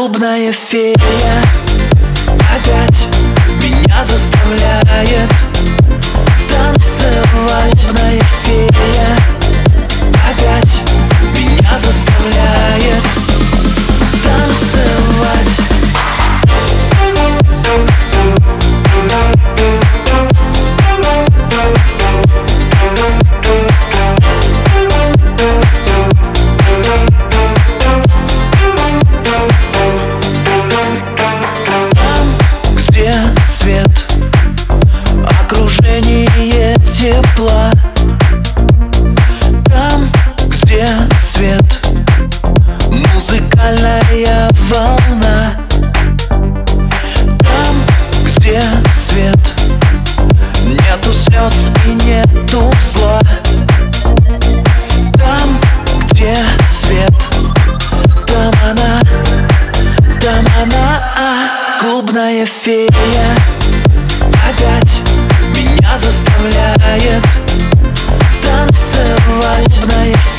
Клубная фея опять меня заставляет танцевать. Клубная фея опять меня заставляет танцевать. Свет, окружение тепла. Там, где свет, музыкальная волна. Там, где свет, нету слез и нету зла. Там, где свет, там она, клубная фея опять меня заставляет танцевать. Клубная фея